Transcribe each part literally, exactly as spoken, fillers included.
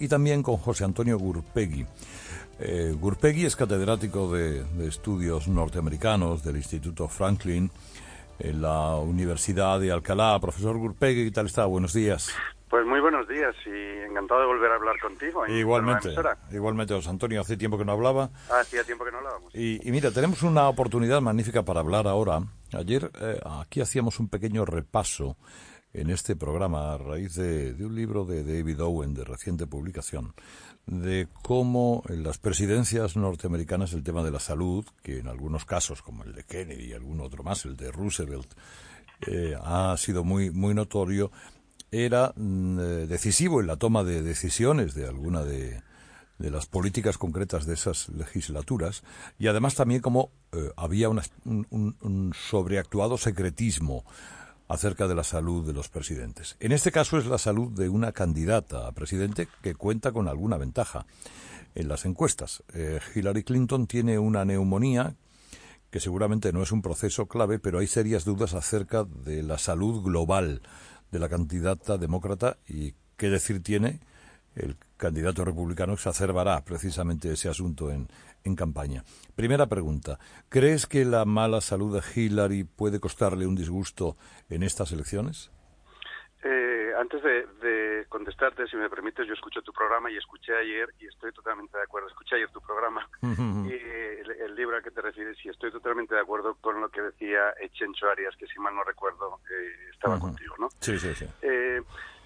y también con José Antonio Gurpegui. Eh, Gurpegui es catedrático de, de estudios norteamericanos del Instituto Franklin en la Universidad de Alcalá. Profesor Gurpegui, ¿qué tal está? Buenos días. Pues muy buenos días y encantado de volver a hablar contigo. En igualmente, igualmente, José Antonio, hace tiempo que no hablaba. Hacía tiempo que no hablábamos. Y, y mira, tenemos una oportunidad magnífica para hablar ahora. Ayer eh, aquí hacíamos un pequeño repaso en este programa a raíz de, de un libro de David Owen de reciente publicación, de cómo en las presidencias norteamericanas el tema de la salud, que en algunos casos, como el de Kennedy y algún otro más, el de Roosevelt, eh, ha sido muy, muy notorio, era eh, decisivo en la toma de decisiones de alguna de, de las políticas concretas de esas legislaturas, y además también como eh, había una, un, un sobreactuado secretismo acerca de la salud de los presidentes. En este caso es la salud de una candidata a presidente que cuenta con alguna ventaja en las encuestas. Eh, Hillary Clinton tiene una neumonía que seguramente no es un proceso clave, pero hay serias dudas acerca de la salud global de la candidata demócrata, y qué decir tiene el candidato republicano exacerbará precisamente ese asunto en, en campaña. Primera pregunta, ¿crees que la mala salud de Hillary puede costarle un disgusto en estas elecciones? Eh, antes de, de contestarte, si me permites, yo escucho tu programa y escuché ayer y estoy totalmente de acuerdo. Escuché ayer tu programa uh-huh. y el, el libro al que te refieres, y estoy totalmente de acuerdo con lo que decía Chencho Arias, que si mal no recuerdo eh, estaba uh-huh. contigo, ¿no? Sí, sí, sí. Eh,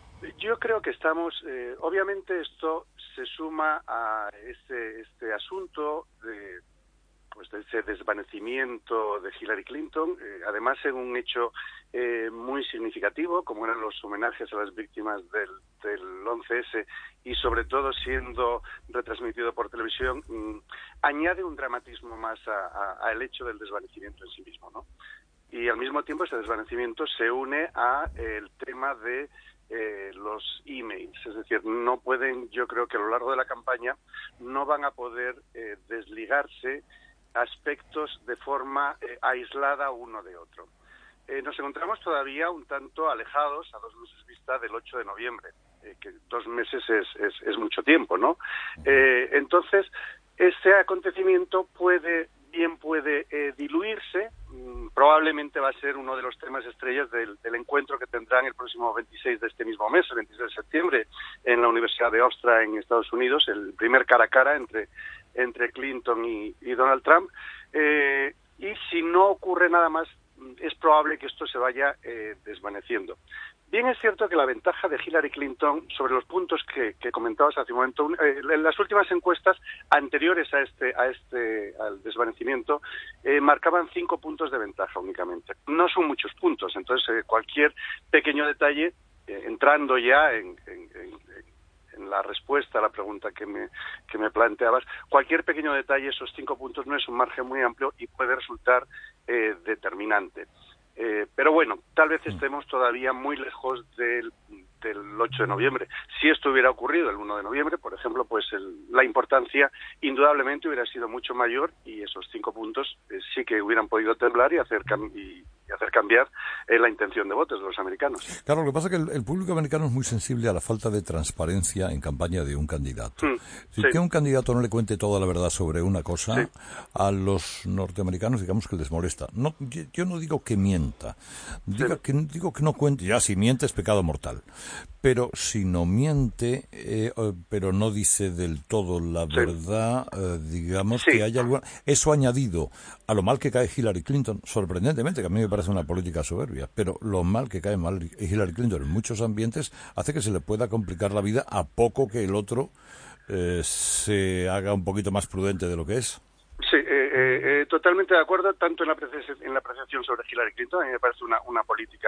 yo creo que estamos, eh, obviamente esto se suma a este, este asunto de pues de ese desvanecimiento de Hillary Clinton, eh, además en un hecho eh, muy significativo, como eran los homenajes a las víctimas del, del once ese, y sobre todo siendo retransmitido por televisión, mmm, añade un dramatismo más al hecho del desvanecimiento en sí mismo, ¿no? Y al mismo tiempo ese desvanecimiento se une a el tema de eh, los emails, es decir, no pueden, yo creo que a lo largo de la campaña no van a poder eh, desligarse aspectos de forma eh, aislada uno de otro. Eh, nos encontramos todavía un tanto alejados, a dos meses vista, del ocho de noviembre, eh, que dos meses es, es, es mucho tiempo, ¿no? Eh, entonces, este acontecimiento puede, bien puede eh, diluirse, mmm, probablemente va a ser uno de los temas estrellas del, del encuentro que tendrán el próximo veintiséis de este mismo mes, el veintiséis de septiembre, en la Universidad de Hofstra en Estados Unidos, el primer cara a cara entre entre Clinton y, y Donald Trump, eh, y si no ocurre nada más, es probable que esto se vaya eh, desvaneciendo. Bien es cierto que la ventaja de Hillary Clinton sobre los puntos que, que comentabas hace un momento, eh, en las últimas encuestas anteriores a este, a este al desvanecimiento, eh, marcaban cinco puntos de ventaja únicamente. No son muchos puntos, entonces eh, cualquier pequeño detalle, eh, entrando ya en, en, en en la respuesta a la pregunta que me que me planteabas, cualquier pequeño detalle, esos cinco puntos, no es un margen muy amplio y puede resultar eh, determinante. Eh, pero bueno, tal vez estemos todavía muy lejos del, del ocho de noviembre. Si esto hubiera ocurrido el uno de noviembre, por ejemplo, pues el, la importancia indudablemente hubiera sido mucho mayor y esos cinco puntos eh, sí que hubieran podido temblar y hacer, cam- y, y hacer cambiar eh, la intención de votos de los americanos. Claro, lo que pasa es que el, el público americano es muy sensible a la falta de transparencia en campaña de un candidato. Mm, si sí. que un candidato no le cuente toda la verdad sobre una cosa, sí. a los norteamericanos digamos que les molesta. No, yo, yo no digo que mienta, diga sí. que, digo que no cuente, ya si miente es pecado mortal. Pero si no miente, eh, pero no dice del todo la sí. verdad, eh, digamos sí. que hay alguna... Eso añadido a lo mal que cae Hillary Clinton, sorprendentemente, que a mí me parece una política soberbia, pero lo mal que cae mal Hillary Clinton en muchos ambientes hace que se le pueda complicar la vida a poco que el otro eh, se haga un poquito más prudente de lo que es. Sí, eh, eh, totalmente de acuerdo, tanto en la apreciación, en la apreciación sobre Hillary Clinton. A mí me parece una, una política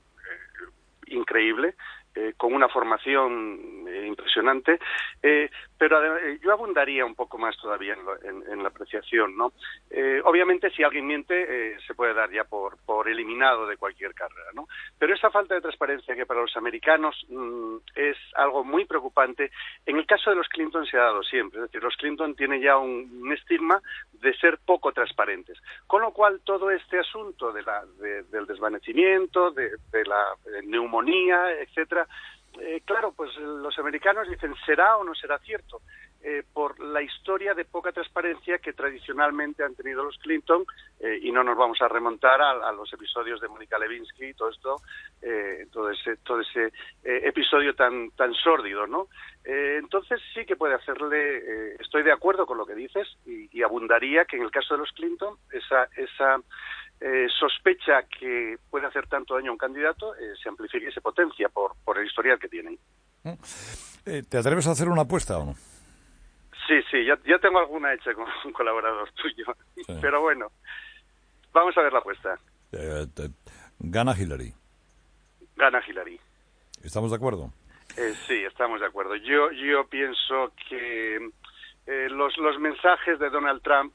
eh, increíble, eh, con una formación eh, impresionante, eh, pero eh, yo abundaría un poco más todavía en, lo, en, en la apreciación, ¿no? Eh, obviamente, si alguien miente, eh, se puede dar ya por, por eliminado de cualquier carrera, ¿no? Pero esa falta de transparencia que para los americanos mmm, es algo muy preocupante, en el caso de los Clinton se ha dado siempre. Es decir, los Clinton tienen ya un, un estigma de ser poco transparentes. Con lo cual, todo este asunto de la, de, del desvanecimiento, de, de la neumonía, etcétera, eh, claro, pues los americanos dicen, ¿será o no será cierto? Eh, por la historia de poca transparencia que tradicionalmente han tenido los Clinton, eh, y no nos vamos a remontar a, a los episodios de Mónica Lewinsky y todo esto, eh, todo ese todo ese eh, episodio tan tan sórdido, ¿no? Eh, entonces sí que puede hacerle, eh, estoy de acuerdo con lo que dices, y, y abundaría que en el caso de los Clinton esa esa eh, sospecha que puede hacer tanto daño a un candidato eh, se amplifica y se potencia por, por el historial que tienen. Eh, ¿Te atreves a hacer una apuesta o no? Sí, sí, ya, ya tengo alguna hecha con un colaborador tuyo, sí. Pero bueno, vamos a ver la apuesta. Eh, te, gana Hillary. Gana Hillary. ¿Estamos de acuerdo? Eh, sí, estamos de acuerdo. Yo yo pienso que eh, los los mensajes de Donald Trump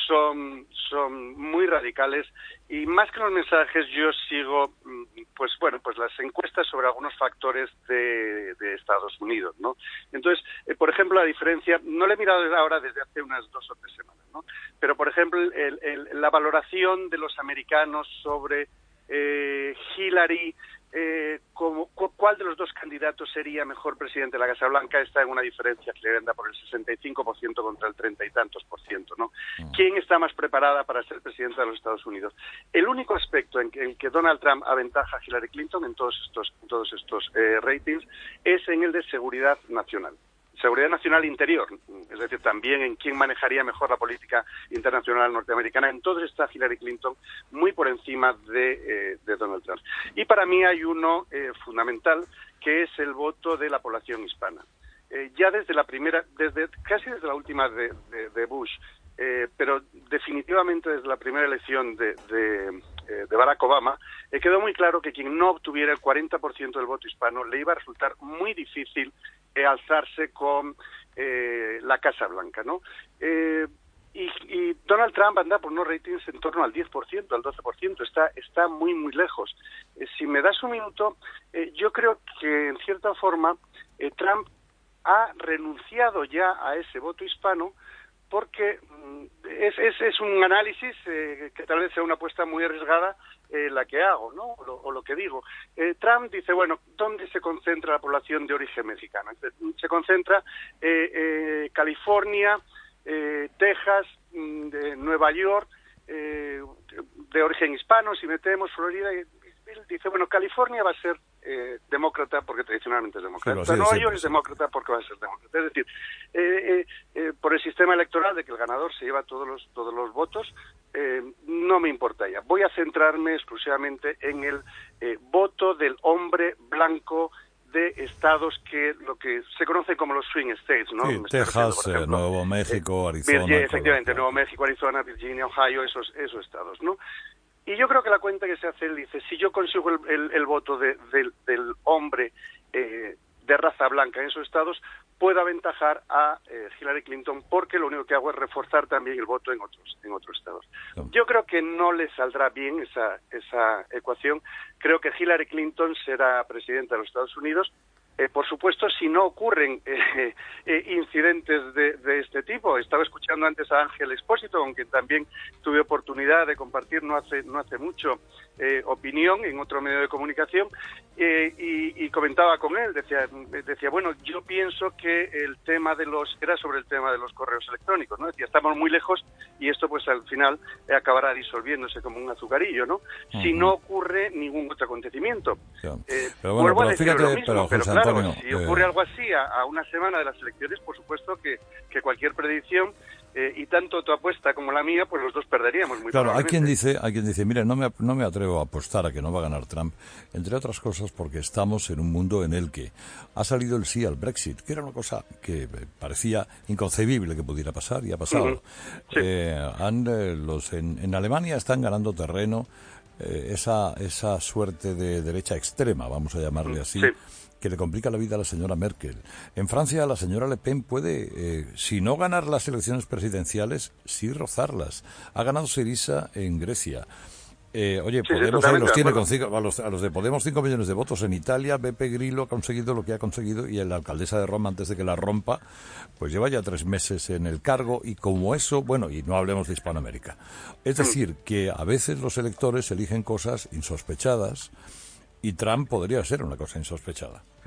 son son muy radicales, y más que los mensajes yo sigo, pues bueno, pues las encuestas sobre algunos factores de, de Estados Unidos, ¿no? Entonces, eh, por ejemplo, la diferencia, no la he mirado desde ahora, desde hace unas dos o tres semanas, ¿no? Pero, por ejemplo, el, el, la valoración de los americanos sobre eh, Hillary, eh, como, cuál de los dos candidatos sería mejor presidente de la Casa Blanca, está en una diferencia que le anda por el sesenta y cinco por ciento contra el treinta y tantos por ciento, ¿no? Mm. ¿Quién está más preparada para ser presidenta de los Estados Unidos? El único aspecto en que, en que Donald Trump aventaja a Hillary Clinton en todos estos, en todos estos eh, ratings es en el de seguridad nacional. Seguridad nacional interior, es decir, también en quién manejaría mejor la política internacional norteamericana. Entonces está Hillary Clinton muy por encima de, eh, de Donald Trump. Y para mí hay uno eh, fundamental, que es el voto de la población hispana. Eh, ya desde la primera, desde casi desde la última de, de, de Bush, eh, pero definitivamente desde la primera elección de, de, eh, de Barack Obama, eh, quedó muy claro que quien no obtuviera el cuarenta por ciento del voto hispano le iba a resultar muy difícil eh, alzarse con eh, la Casa Blanca, ¿no? Eh, y, y Donald Trump anda por unos ratings en torno al diez por ciento, al doce por ciento, está, está muy, muy lejos. Eh, si me das un minuto, eh, yo creo que en cierta forma eh, Trump ha renunciado ya a ese voto hispano, porque es, es, es un análisis eh, que tal vez sea una apuesta muy arriesgada eh, la que hago, ¿no? O lo, o lo que digo. Eh, Trump dice, bueno, ¿dónde se concentra la población de origen mexicano? Se concentra eh, eh, California, eh, Texas, de Nueva York, eh, de origen hispano, si metemos Florida, y, él dice, bueno, California va a ser eh, demócrata porque tradicionalmente es demócrata. Sí, Nueva York es demócrata porque va a ser demócrata. Es decir, eh, eh, eh, por el sistema electoral de que el ganador se lleva todos los todos los votos, eh, no me importa ya. Voy a centrarme exclusivamente en el eh, voto del hombre blanco de estados que lo que se conoce como los swing states, ¿no? Sí, Texas, ejemplo, Nuevo México, eh, Arizona. Virginia, efectivamente, Nuevo México, Arizona, Virginia, Ohio, esos esos estados, ¿no? Y yo creo que la cuenta que se hace, él dice, si yo consigo el, el, el voto de, de, del hombre eh, de raza blanca en esos estados, puedo aventajar a eh, Hillary Clinton, porque lo único que hago es reforzar también el voto en otros en otros estados. Sí. Yo creo que no le saldrá bien esa, esa ecuación. Creo que Hillary Clinton será presidenta de los Estados Unidos. Eh, por supuesto, si no ocurren eh, eh, incidentes de, de este tipo. Estaba escuchando antes a Ángel Expósito, con quien también tuve oportunidad de compartir no hace no hace mucho eh, opinión en otro medio de comunicación, eh, y, y comentaba con él, decía, decía, bueno, yo pienso que el tema de los, era sobre el tema de los correos electrónicos, ¿no? Decía, estamos muy lejos y esto pues al final eh, acabará disolviéndose como un azucarillo, ¿no? Uh-huh. Si no ocurre ningún otro acontecimiento. Sí. Eh, pero bueno, pero fíjate, lo mismo, pero, pero José claro, Antonio, si ocurre eh... algo así a, a una semana de las elecciones, por supuesto que, que cualquier predicción, eh, y tanto tu apuesta como la mía, pues los dos perderíamos muy Claro, hay quien dice, hay quien dice, mire, no me, no me atrevo a apostar a que no va a ganar Trump, entre otras cosas porque estamos en un mundo en el que ha salido el sí al Brexit, que era una cosa que parecía inconcebible que pudiera pasar, y ha pasado. Uh-huh. Sí. Eh, han, eh, los en, en Alemania están ganando terreno, eh, esa, esa suerte de derecha extrema, vamos a llamarle así, sí, que le complica la vida a la señora Merkel. En Francia, la señora Le Pen puede, eh, si no ganar las elecciones presidenciales, sí rozarlas. Ha ganado Syriza en Grecia. Eh, oye, sí, Podemos sí, ahí los tiene con cinco, a, los, a los de Podemos cinco millones de votos. En Italia, Beppe Grillo ha conseguido lo que ha conseguido, y la alcaldesa de Roma, antes de que la rompa, pues lleva ya tres meses en el cargo, y como eso, bueno, y no hablemos de Hispanoamérica. Es decir, que a veces los electores eligen cosas insospechadas, y Trump podría ser una cosa insospechada.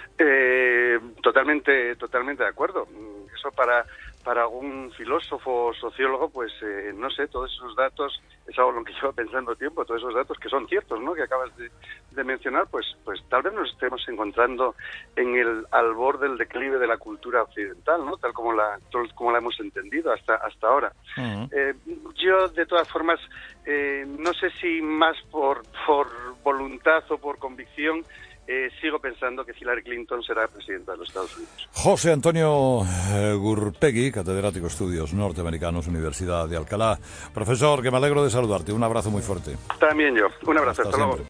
Eh, totalmente, totalmente de acuerdo. Eso para para algún filósofo o sociólogo, pues eh, no sé, todos esos datos, es algo en lo que llevo pensando tiempo, todos esos datos que son ciertos, ¿no?, que acabas de, de mencionar, pues pues tal vez nos estemos encontrando en el albor del declive de la cultura occidental, ¿no?, tal como la tal como la hemos entendido hasta hasta ahora. Uh-huh. Eh, yo, de todas formas, eh, no sé si más por por voluntad o por convicción, Eh, sigo pensando que Hillary Clinton será presidenta de los Estados Unidos. José Antonio Gurpegui, catedrático de Estudios Norteamericanos, Universidad de Alcalá. Profesor, que me alegro de saludarte. Un abrazo muy fuerte. También yo. Un abrazo. Hasta, hasta luego.